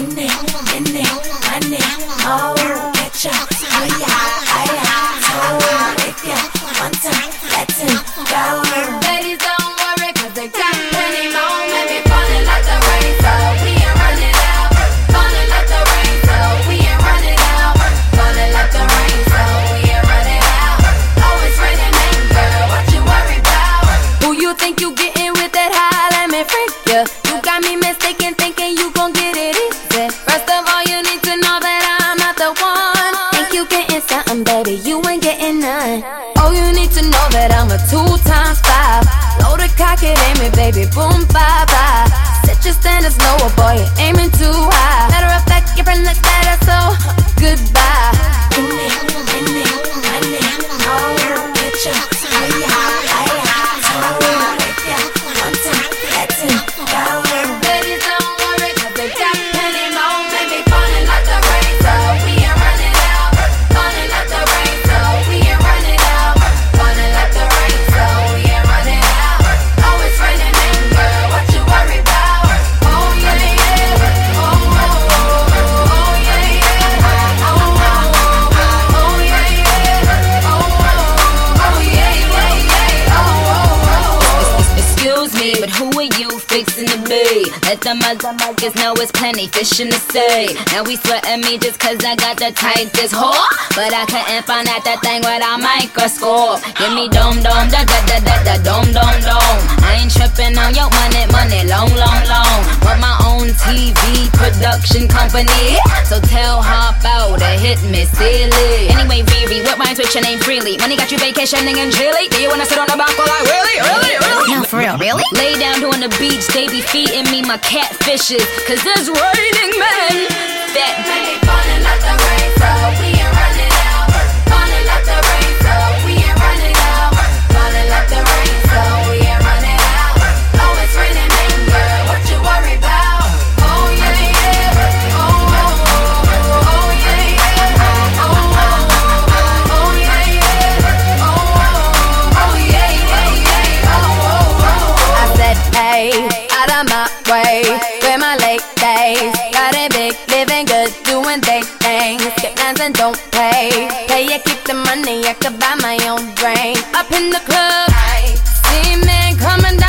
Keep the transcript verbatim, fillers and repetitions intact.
in it, in it, money, oh, get ya, oh yeah, oh yeah, so if ya want to, let him go. Ladies don't worry, cause they got plenty more. Maybe falling like the rain, so we ain't running out. Falling like the rain, so we ain't running out. Falling like the rain, so we ain't running out. Oh, it's raining, man, girl, what you worry about? Who you think you getting with that high? Let me freak ya. You got me mistaken, thinking you gon' get it easy. First of all, you need to know that I'm not the one. Think you getting something, baby, you ain't getting none. Oh, you need to know that I'm a two times five. Load a cock it, aim it, baby, boom, bye bye. Set your standards lower, boy, you're aiming too high. Matter of fact, your friend looks better, so goodbye. In it, in it, money, oh, get ya, oh yeah, oh yeah, so if ya want to, let him go. Ladies don't worry, cause they got plenty more. Maybe falling like the rain, so we ain't running out. Falling like the rain, so we ain't running out. Falling like the rain, so we ain't running out. Oh, it's raining, man, girl, what you worry about? Oh yeah, yeah, oh, oh, oh, oh yeah, yeah, oh, oh, oh, oh yeah, yeah, oh, oh, oh yeah, yeah, yeah, oh, oh, oh. Excuse me, but who are you fixing to be? Let the motherfuckers know it's plenty fish in the sea. Now we sweating me just cause I got the tightest whore. But I couldn't find out that thing without a microscope. Give me dome dome, da da da da da dome dome dome. I ain't tripping on your money, money, long, long, long. Want my own T V production company. So tell her about it, hit me silly. Anyway, Riri, what rhymes with your name freely? Money got you vacationing in Chile. Do you wanna sit on the balcony like really, really, really? No, for real, really? Lay down on the beach, they be feeding me my catfishes. Cause it's raining men. That baby falling like the rain, so we ain't running out. Falling like the rain, so we ain't running out. Falling like the rain, so we ain't running out. Oh, it's raining, man, girl, what you worry about? Oh yeah, yeah, oh, oh, oh, oh yeah, yeah, oh, oh, oh, oh yeah, yeah, oh, oh, oh yeah, yeah, yeah, oh, oh, oh. I said, hey, out of my way, where my late days. Got it big, living good, doing big things. Get plans and don't pay. Pay you keep the money, I could buy my own drink. Up in the club, see men coming